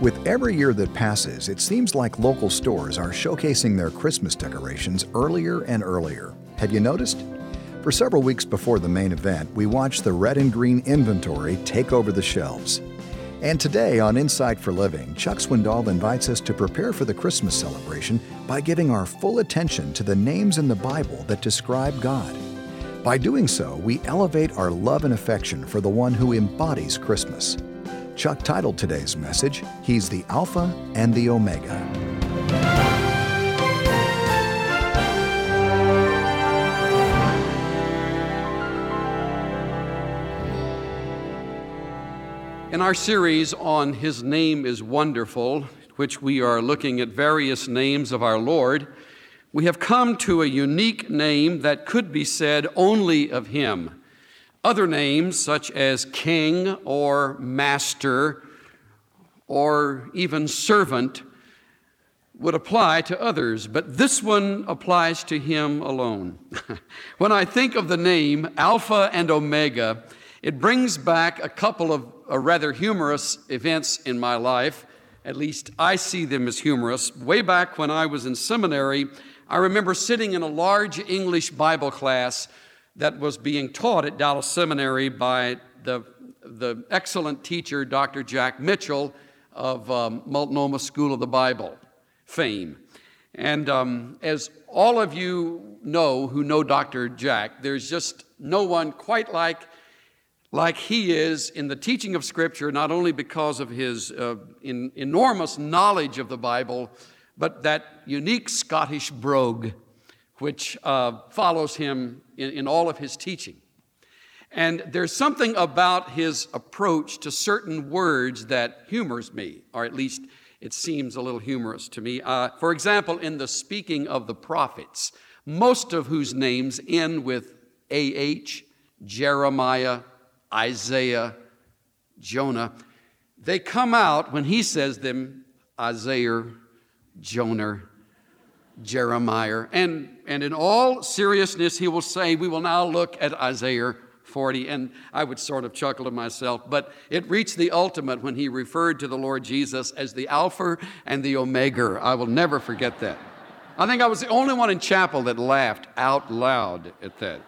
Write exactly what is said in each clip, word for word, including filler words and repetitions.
With every year that passes, it seems like local stores are showcasing their Christmas decorations earlier and earlier. Have you noticed? For several weeks before the main event, we watched the red and green inventory take over the shelves. And today on Insight for Living, Chuck Swindoll invites us to prepare for the Christmas celebration by giving our full attention to the names in the Bible that describe God. By doing so, we elevate our love and affection for the one who embodies Christmas. Chuck titled today's message, He's the Alpha and the Omega. In our series on His Name is Wonderful, which we are looking at various names of our Lord, we have come to a unique name that could be said only of Him. Other names, such as King or Master or even Servant, would apply to others, but this one applies to Him alone. When I think of the name Alpha and Omega, it brings back a couple of uh, rather humorous events in my life. At least I see them as humorous. Way back when I was in seminary, I remember sitting in a large English Bible class that was being taught at Dallas Seminary by the, the excellent teacher, Doctor Jack Mitchell of um, Multnomah School of the Bible fame. And um, as all of you know who know Doctor Jack, there's just no one quite like like he is in the teaching of Scripture, not only because of his uh, in, enormous knowledge of the Bible, but that unique Scottish brogue which uh, follows him in, in all of his teaching. And there's something about his approach to certain words that humors me, or at least it seems a little humorous to me. Uh, for example, in the speaking of the prophets, most of whose names end with A H, Jeremiah, Isaiah, Jonah, they come out when he says them, Isaiah, Jonah, Jeremiah. And, and in all seriousness, he will say, we will now look at Isaiah forty. And I would sort of chuckle to myself, but it reached the ultimate when he referred to the Lord Jesus as the Alpha and the Omega. I will never forget that. I think I was the only one in chapel that laughed out loud at that.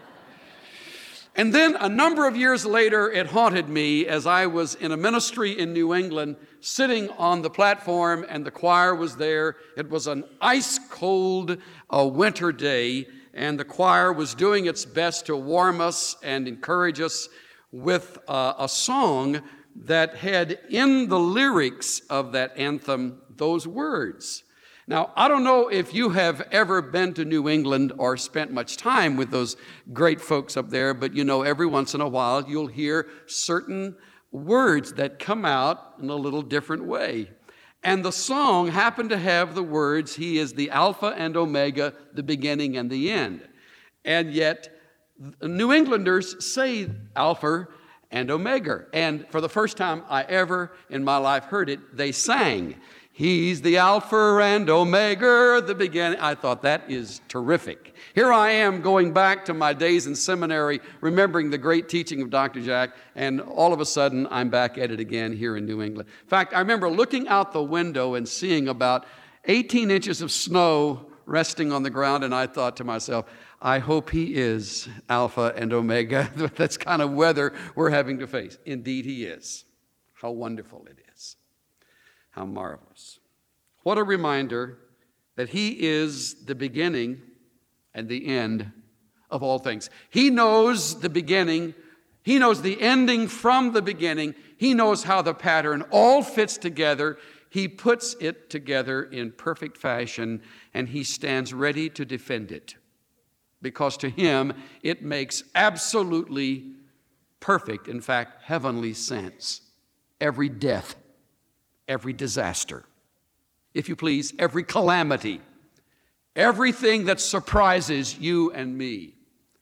And then a number of years later, it haunted me as I was in a ministry in New England, sitting on the platform, and the choir was there. It was an ice-cold uh, winter day, and the choir was doing its best to warm us and encourage us with uh, a song that had in the lyrics of that anthem those words. Now, I don't know if you have ever been to New England or spent much time with those great folks up there, but you know, every once in a while you'll hear certain words that come out in a little different way. And the song happened to have the words, He is the Alpha and Omega, the beginning and the end. And yet, New Englanders say Alpha and Omega. And for the first time I ever in my life heard it, they sang, He's the Alpha and Omega, the beginning. I thought that is terrific. Here I am going back to my days in seminary, remembering the great teaching of Doctor Jack, and all of a sudden I'm back at it again here in New England. In fact, I remember looking out the window and seeing about eighteen inches of snow resting on the ground, and I thought to myself, I hope he is Alpha and Omega. That's kind of weather we're having to face. Indeed he is. How wonderful it is. How marvelous. What a reminder that He is the beginning and the end of all things. He knows the beginning. He knows the ending from the beginning. He knows how the pattern all fits together. He puts it together in perfect fashion, and He stands ready to defend it. Because to Him, it makes absolutely perfect, in fact, heavenly sense. Every death, every disaster, if you please, every calamity, everything that surprises you and me,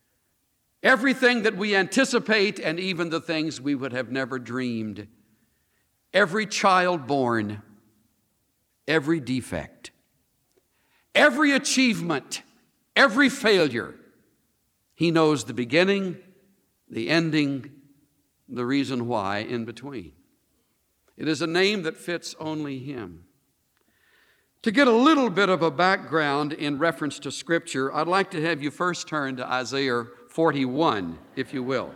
everything that we anticipate and even the things we would have never dreamed, every child born, every defect, every achievement, every failure, He knows the beginning, the ending, the reason why in between. It is a name that fits only him. To get a little bit of a background in reference to Scripture, I'd like to have you first turn to Isaiah forty-one, if you will.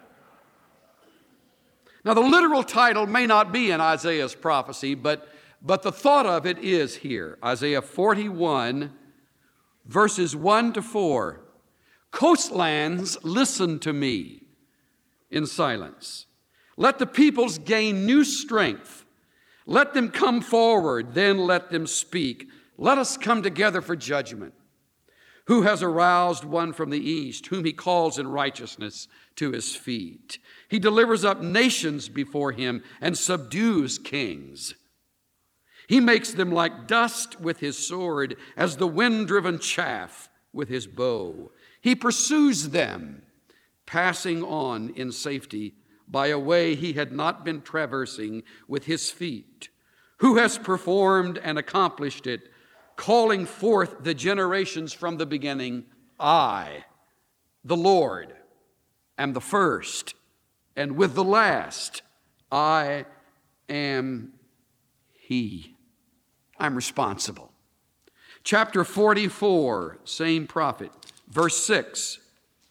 Now, the literal title may not be in Isaiah's prophecy, but, but the thought of it is here. Isaiah forty-one, verses one to four. Coastlands, listen to me in silence. Let the peoples gain new strength. Let them come forward, then let them speak. Let us come together for judgment. Who has aroused one from the east, whom he calls in righteousness to his feet? He delivers up nations before him and subdues kings. He makes them like dust with his sword, as the wind-driven chaff with his bow. He pursues them, passing on in safety by a way he had not been traversing with his feet. Who has performed and accomplished it, calling forth the generations from the beginning? I, the Lord, am the first, and with the last, I am he. I'm responsible. Chapter forty-four, same prophet, verse six.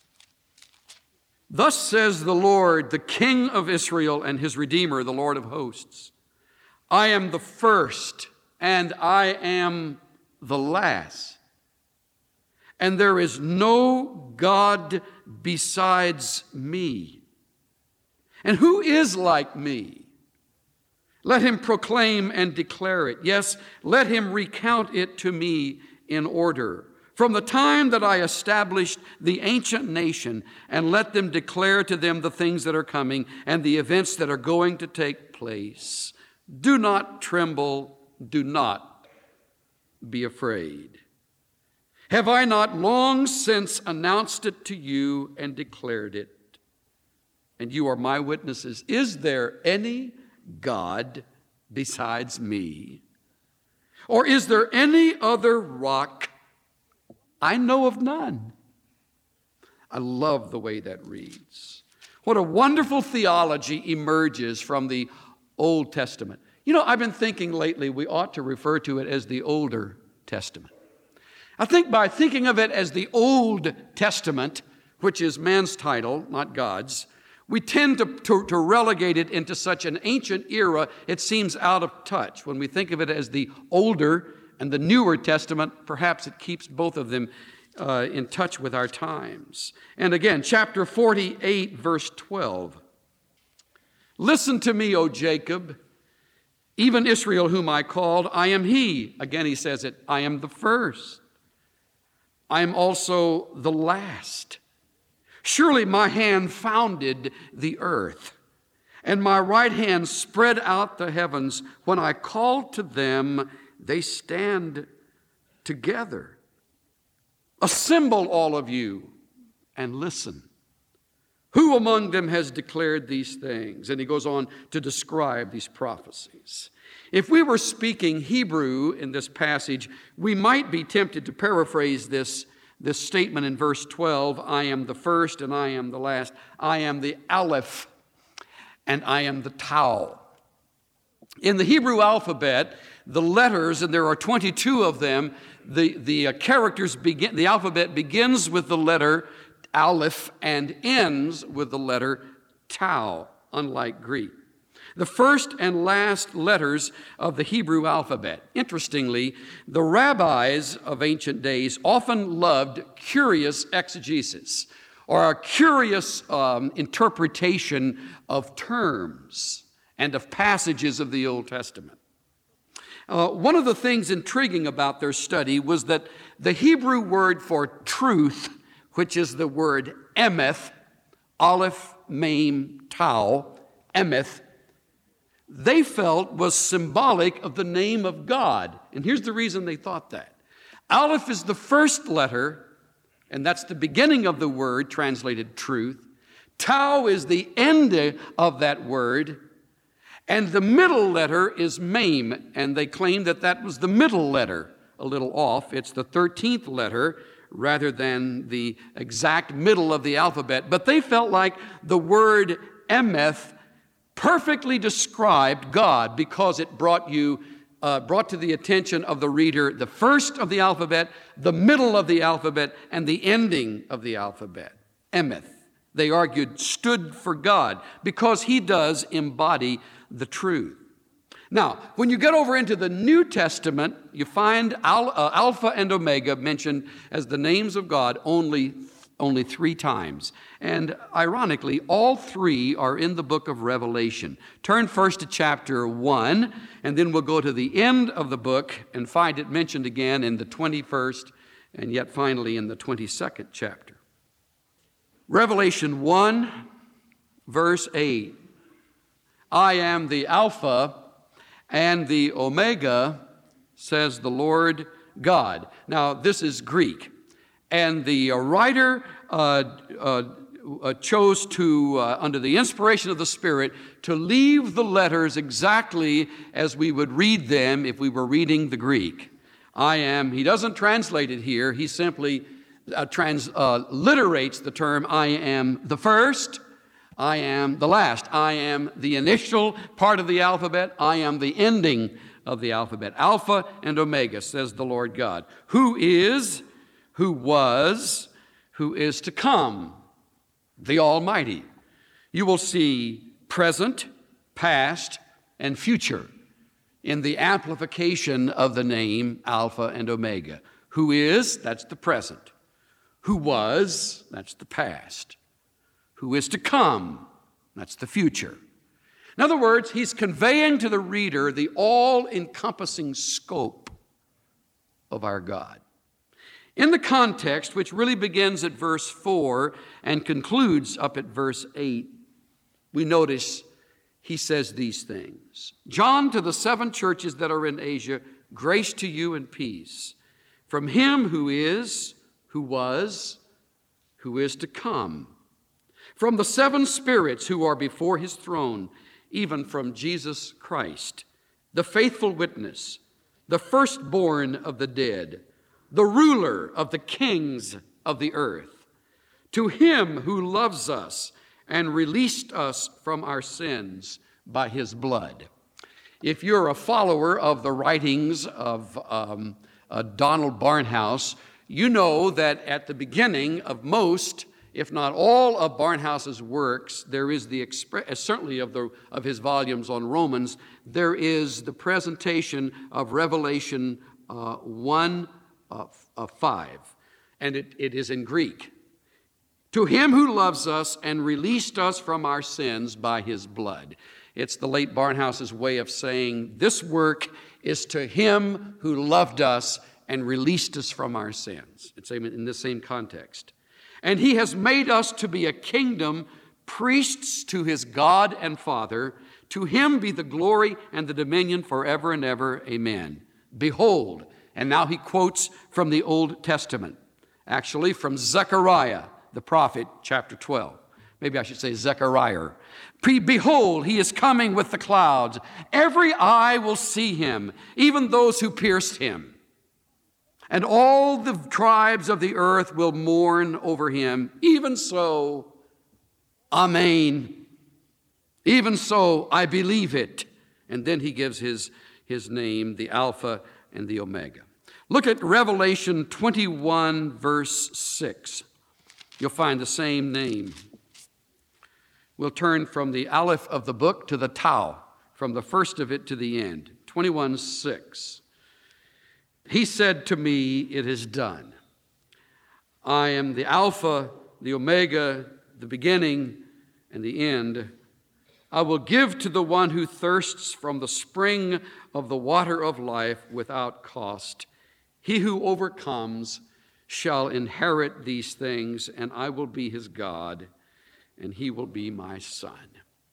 Thus says the Lord, the King of Israel and his Redeemer, the Lord of hosts. I am the first, and I am the last. And there is no God besides me. And who is like me? Let him proclaim and declare it. Yes, let him recount it to me in order. From the time that I established the ancient nation, and let them declare to them the things that are coming and the events that are going to take place. Do not tremble, do not be afraid. Have I not long since announced it to you and declared it? And you are my witnesses. Is there any God besides me? Or is there any other rock? I know of none. I love the way that reads. What a wonderful theology emerges from the Old Testament. You know, I've been thinking lately we ought to refer to it as the Older Testament. I think by thinking of it as the Old Testament, which is man's title, not God's, we tend to, to, to relegate it into such an ancient era, it seems out of touch. When we think of it as the Older and the Newer Testament, perhaps it keeps both of them uh, in touch with our times. And again, chapter forty-eight, verse twelve. Listen to me, O Jacob, even Israel whom I called, I am he. Again, he says it, I am the first. I am also the last. Surely my hand founded the earth, and my right hand spread out the heavens. When I called to them, they stand together. Assemble, all of you, and listen. Who among them has declared these things? And he goes on to describe these prophecies. If we were speaking Hebrew in this passage, we might be tempted to paraphrase this, this statement in verse twelve. I am the first and I am the last. I am the Aleph and I am the Tau. In the Hebrew alphabet, the letters, and there are twenty-two of them, the, the uh, characters begin, the alphabet begins with the letter Aleph and ends with the letter Tau, unlike Greek. The first and last letters of the Hebrew alphabet. Interestingly, the rabbis of ancient days often loved curious exegesis, or a curious um, interpretation of terms and of passages of the Old Testament. Uh, one of the things intriguing about their study was that the Hebrew word for truth, which is the word emeth, aleph, mem, tau, emeth, they felt was symbolic of the name of God. And here's the reason they thought that. Aleph is the first letter, and that's the beginning of the word, translated truth. Tau is the end of that word, and the middle letter is mem, and they claim that that was the middle letter, a little off. It's the thirteenth letter rather than the exact middle of the alphabet. But they felt like the word emeth perfectly described God because it brought you, uh, brought to the attention of the reader the first of the alphabet, the middle of the alphabet, and the ending of the alphabet. Emeth, they argued, stood for God because he does embody the truth. Now, when you get over into the New Testament, you find Al, uh, Alpha and Omega mentioned as the names of God only, only three times. And ironically, all three are in the book of Revelation. Turn first to chapter one, and then we'll go to the end of the book and find it mentioned again in the twenty-first, and yet finally in the twenty-second chapter. Revelation one, verse eight. I am the Alpha and the Omega, says the Lord God. Now, this is Greek. And the uh, writer uh, uh, uh, chose to, uh, under the inspiration of the Spirit, to leave the letters exactly as we would read them if we were reading the Greek. I am, he doesn't translate it here. He simply uh, transliterates uh, the term, I am the first, I am the last. I am the initial part of the alphabet. I am the ending of the alphabet. Alpha and Omega, says the Lord God, who is, who was, who is to come, the Almighty. You will see present, past, and future in the amplification of the name Alpha and Omega. Who is, that's the present. Who was, that's the past. Who is to come, that's the future. In other words, he's conveying to the reader the all-encompassing scope of our God. In the context, which really begins at verse four and concludes up at verse eight, we notice he says these things. John, to the seven churches that are in Asia, grace to you and peace. From him who is, who was, who is to come. From the seven spirits who are before his throne, even from Jesus Christ, the faithful witness, the firstborn of the dead, the ruler of the kings of the earth. To him who loves us and released us from our sins by his blood. If you're a follower of the writings of um, uh, Donald Barnhouse, you know that at the beginning of most, if not all of Barnhouse's works, there is the expre- certainly of the of his volumes on Romans, there is the presentation of Revelation uh, one uh, uh, five, and it, it is in Greek. To him who loves us and released us from our sins by his blood. It's the late Barnhouse's way of saying this work is to him who loved us and released us from our sins. It's in the same context. And he has made us to be a kingdom, priests to his God and Father. To him be the glory and the dominion forever and ever. Amen. Behold, and now he quotes from the Old Testament, actually from Zechariah, the prophet, chapter twelve. Maybe I should say Zechariah. Behold, he is coming with the clouds. Every eye will see him, even those who pierced him. And all the tribes of the earth will mourn over him. Even so, Amen. Even so, I believe it. And then he gives his, his name, the Alpha and the Omega. Look at Revelation twenty-one, verse six. You'll find the same name. We'll turn from the Aleph of the book to the Tau, from the first of it to the end. twenty-one, six. He said to me, it is done. I am the Alpha, the Omega, the beginning, and the end. I will give to the one who thirsts from the spring of the water of life without cost. He who overcomes shall inherit these things, and I will be his God, and he will be my son.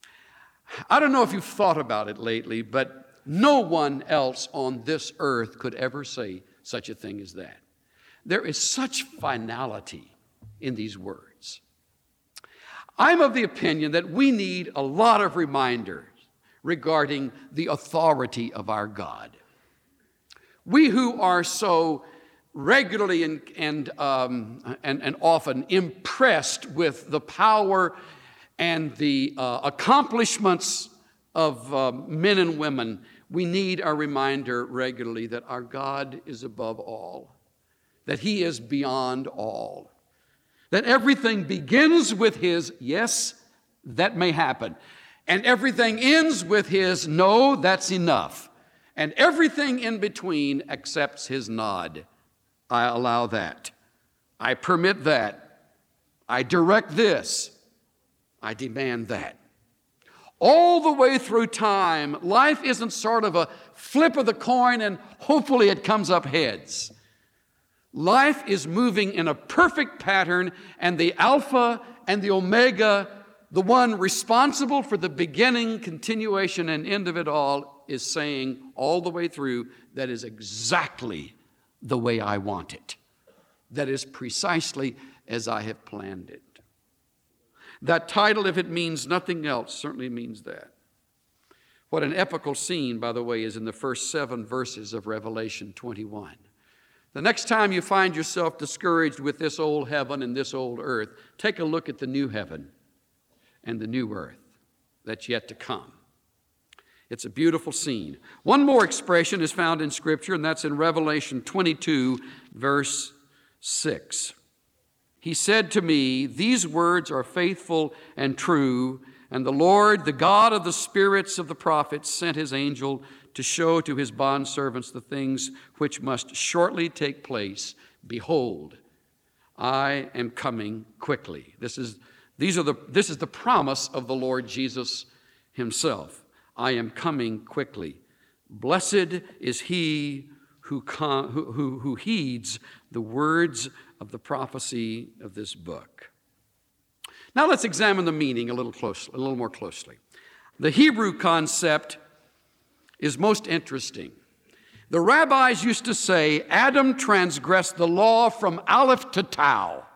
I don't know if you've thought about it lately, but no one else on this earth could ever say such a thing as that. There is such finality in these words. I'm of the opinion that we need a lot of reminders regarding the authority of our God. We who are so regularly and, and, um, and, and often impressed with the power and the uh, accomplishments of uh, men and women, we need a reminder regularly that our God is above all, that He is beyond all, that everything begins with His yes, that may happen, and everything ends with His no, that's enough, and everything in between accepts His nod. I allow that. I permit that. I direct this. I demand that. All the way through time, life isn't sort of a flip of the coin and hopefully it comes up heads. Life is moving in a perfect pattern, and the Alpha and the Omega, the one responsible for the beginning, continuation, and end of it all, is saying all the way through, that is exactly the way I want it. That is precisely as I have planned it. That title, if it means nothing else, certainly means that. What an epical scene, by the way, is in the first seven verses of Revelation twenty-one. The next time you find yourself discouraged with this old heaven and this old earth, take a look at the new heaven and the new earth that's yet to come. It's a beautiful scene. One more expression is found in Scripture, and that's in Revelation twenty-two, verse six. He said to me, "These words are faithful and true, and the Lord, the God of the spirits of the prophets, sent His angel to show to His bondservants the things which must shortly take place. Behold, I am coming quickly." This is, these are the, this is the promise of the Lord Jesus Himself. I am coming quickly. Blessed is he who, com, who, who, who heeds the words of the prophecy of this book. Now let's examine the meaning a little closely, a little more closely. The Hebrew concept is most interesting. The rabbis used to say Adam transgressed the law from Aleph to Tau.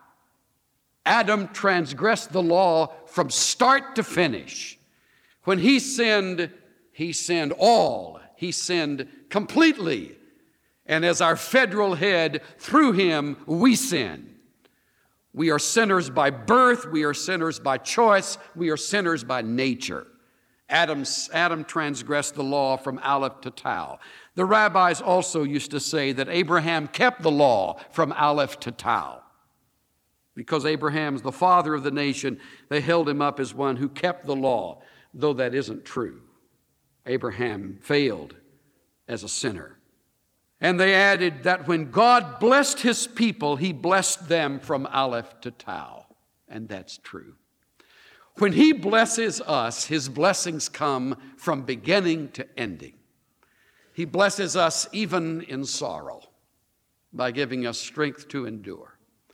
Adam transgressed the law from start to finish. When he sinned, he sinned all. He sinned completely. And as our federal head, through him, we sin. We are sinners by birth. We are sinners by choice. We are sinners by nature. Adam, Adam transgressed the law from Aleph to Tau. The rabbis also used to say that Abraham kept the law from Aleph to Tau. Because Abraham's the father of the nation, they held him up as one who kept the law, though that isn't true. Abraham failed as a sinner. And they added that when God blessed His people, He blessed them from Aleph to Tau. And that's true. When He blesses us, His blessings come from beginning to ending. He blesses us even in sorrow by giving us strength to endure.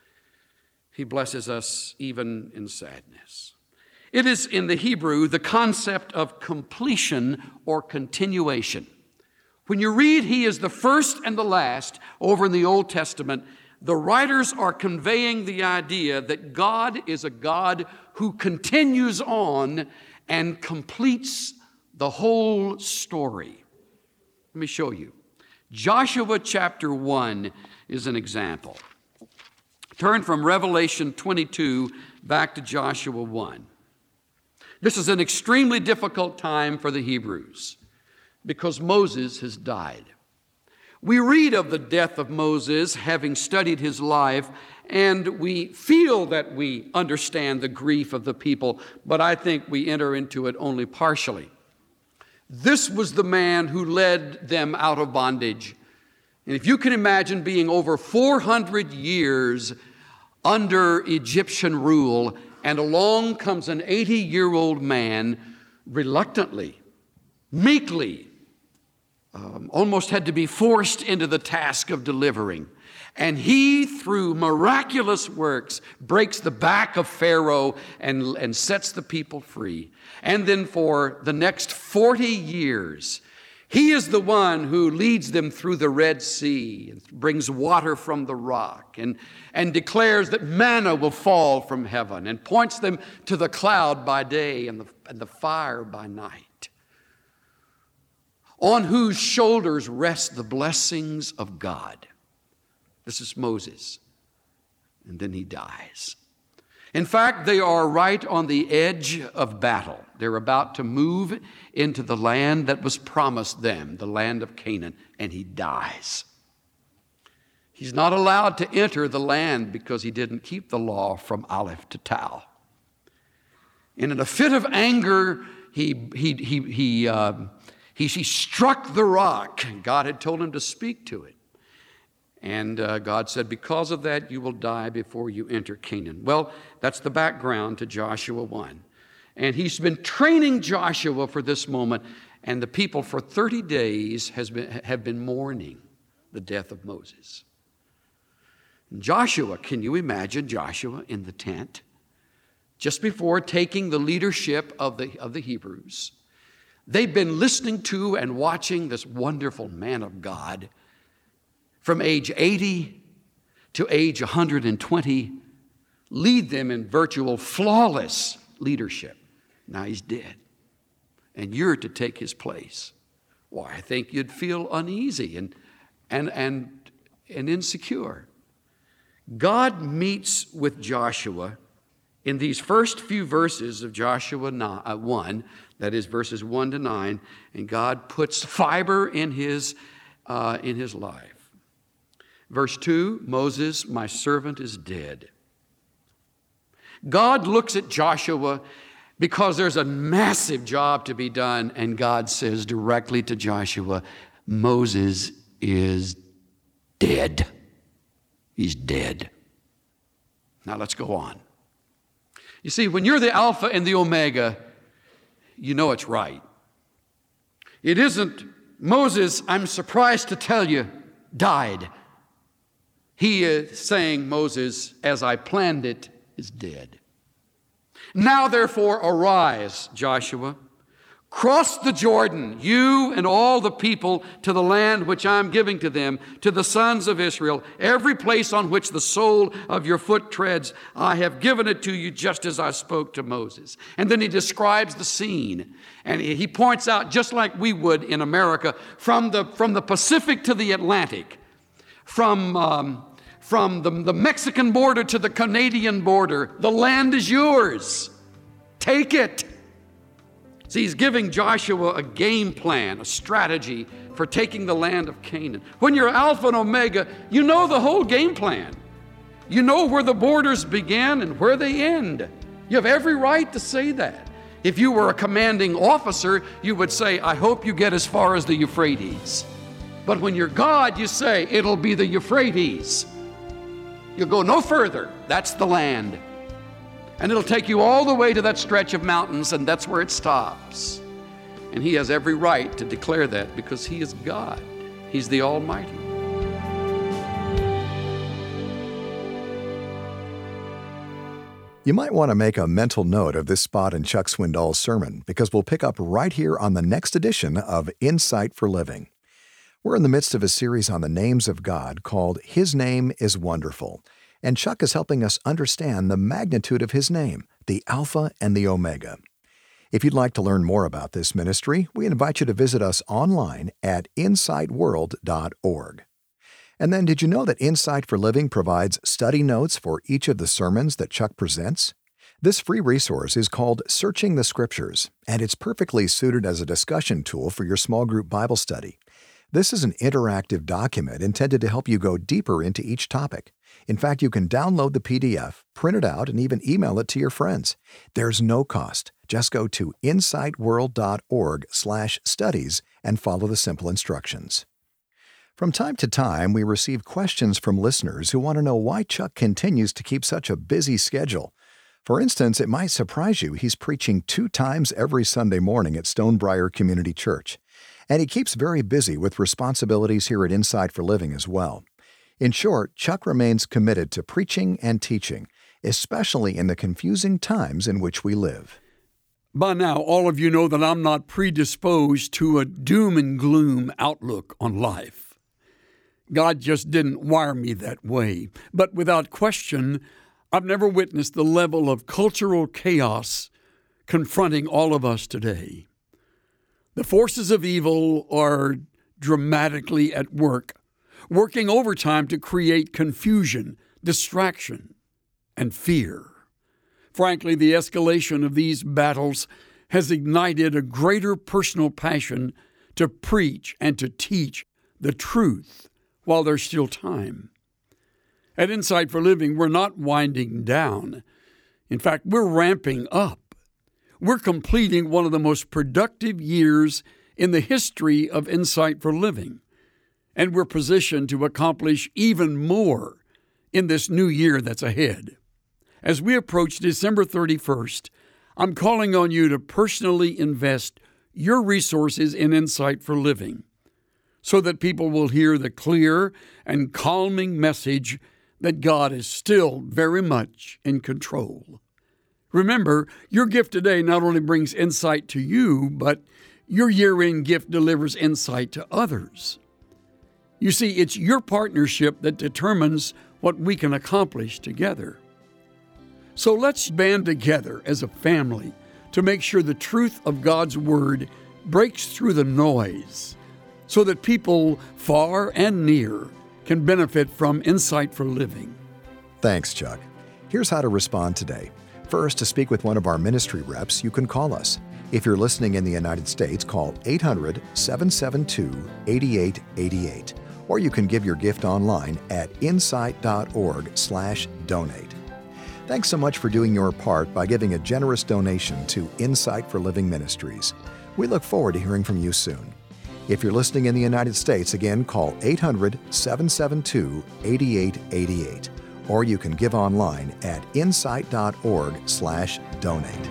He blesses us even in sadness. It is in the Hebrew the concept of completion or continuation. When you read He is the first and the last over in the Old Testament, the writers are conveying the idea that God is a God who continues on and completes the whole story. Let me show you. Joshua chapter one is an example. Turn from Revelation twenty-two back to Joshua one. This is an extremely difficult time for the Hebrews, because Moses has died. We read of the death of Moses, having studied his life, and we feel that we understand the grief of the people, but I think we enter into it only partially. This was the man who led them out of bondage. And if you can imagine being over four hundred years under Egyptian rule, and along comes an eighty-year-old man reluctantly, meekly, Um, almost had to be forced into the task of delivering. And he, through miraculous works, breaks the back of Pharaoh and, and sets the people free. And then for the next forty years, he is the one who leads them through the Red Sea and brings water from the rock and, and declares that manna will fall from heaven and points them to the cloud by day and the, and the fire by night, on whose shoulders rest the blessings of God. This is Moses. And then he dies. In fact, they are right on the edge of battle. They're about to move into the land that was promised them, the land of Canaan, and he dies. He's not allowed to enter the land because he didn't keep the law from Aleph to Tau. And in a fit of anger, he, he, he, he, uh, he, he struck the rock. God had told him to speak to it. And uh, God said, because of that, you will die before you enter Canaan. Well, that's the background to Joshua one. And he's been training Joshua for this moment. And the people for thirty days has been, have been mourning the death of Moses. And Joshua, can you imagine Joshua in the tent? Just before taking the leadership of the, of the Hebrews. They've been listening to and watching this wonderful man of God from age eighty to age one hundred twenty, lead them in virtual flawless leadership. Now he's dead, and you're to take his place. Why, I think you'd feel uneasy and, and, and, and insecure. God meets with Joshua in these first few verses of Joshua one, that is verses one to nine, and God puts fiber in his, uh, in his life. Verse two, Moses, my servant, is dead. God looks at Joshua because there's a massive job to be done, and God says directly to Joshua, Moses is dead. He's dead. Now let's go on. You see, when you're the Alpha and the Omega, you know it's right. It isn't, Moses, I'm surprised to tell you, died. He is saying, Moses, as I planned it, is dead. Now, therefore, arise, Joshua. Cross the Jordan, you and all the people, to the land which I am giving to them, to the sons of Israel. Every place on which the sole of your foot treads, I have given it to you just as I spoke to Moses. And then he describes the scene. And he points out, just like we would in America, from the, from the Pacific to the Atlantic, from, um, from the, the Mexican border to the Canadian border, the land is yours. Take it. See, he's giving Joshua a game plan, a strategy for taking the land of Canaan. When you're Alpha and Omega, you know the whole game plan. You know where the borders begin and where they end. You have every right to say that. If you were a commanding officer, you would say, I hope you get as far as the Euphrates. But when you're God, you say, it'll be the Euphrates. You go no further. That's the land. And it'll take you all the way to that stretch of mountains, and that's where it stops. And he has every right to declare that because he is God. He's the Almighty. You might want to make a mental note of this spot in Chuck Swindoll's sermon because we'll pick up right here on the next edition of Insight for Living. We're in the midst of a series on the names of God called His Name is Wonderful. And Chuck is helping us understand the magnitude of his name, the Alpha and the Omega. If you'd like to learn more about this ministry, we invite you to visit us online at insight world dot org. And then, did you know that Insight for Living provides study notes for each of the sermons that Chuck presents? This free resource is called Searching the Scriptures, and it's perfectly suited as a discussion tool for your small group Bible study. This is an interactive document intended to help you go deeper into each topic. In fact, you can download the P D F, print it out, and even email it to your friends. There's no cost. Just go to insight world dot org slash studies and follow the simple instructions. From time to time, we receive questions from listeners who want to know why Chuck continues to keep such a busy schedule. For instance, it might surprise you he's preaching two times every Sunday morning at Stonebriar Community Church. And he keeps very busy with responsibilities here at Insight for Living as well. In short, Chuck remains committed to preaching and teaching, especially in the confusing times in which we live. By now, all of you know that I'm not predisposed to a doom and gloom outlook on life. God just didn't wire me that way. But without question, I've never witnessed the level of cultural chaos confronting all of us today. The forces of evil are dramatically at work, working overtime to create confusion, distraction, and fear. Frankly, the escalation of these battles has ignited a greater personal passion to preach and to teach the truth while there's still time. At Insight for Living, we're not winding down. In fact, we're ramping up. We're completing one of the most productive years in the history of Insight for Living, and we're positioned to accomplish even more in this new year that's ahead. As we approach December thirty-first, I'm calling on you to personally invest your resources in Insight for Living so that people will hear the clear and calming message that God is still very much in control. Remember, your gift today not only brings insight to you, but your year-end gift delivers insight to others. You see, it's your partnership that determines what we can accomplish together. So let's band together as a family to make sure the truth of God's Word breaks through the noise so that people far and near can benefit from Insight for Living. Thanks, Chuck. Here's how to respond today. First, to speak with one of our ministry reps, you can call us. If you're listening in the United States, call eight hundred, seven seven two, eight eight eight eight. Or you can give your gift online at insight.org slash donate. Thanks so much for doing your part by giving a generous donation to Insight for Living Ministries. We look forward to hearing from you soon. If you're listening in the United States, again, call eight hundred, seven seven two, eight eight eight eight. Or you can give online at insight.org slash donate.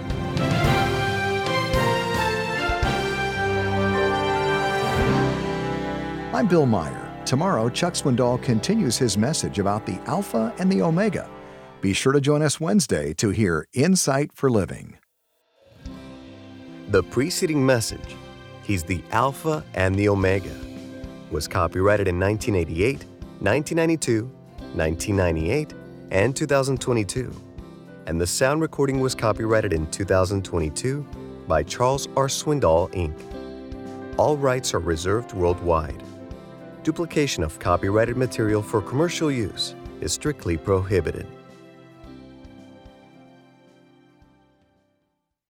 I'm Bill Meyer. Tomorrow, Chuck Swindoll continues his message about the Alpha and the Omega. Be sure to join us Wednesday to hear Insight for Living. The preceding message, He's the Alpha and the Omega, was copyrighted in nineteen eighty-eight, nineteen ninety-two, nineteen ninety-eight, and two thousand twenty-two, and the sound recording was copyrighted in two thousand twenty-two by Charles R. Swindoll, Incorporated. All rights are reserved worldwide. Duplication of copyrighted material for commercial use is strictly prohibited.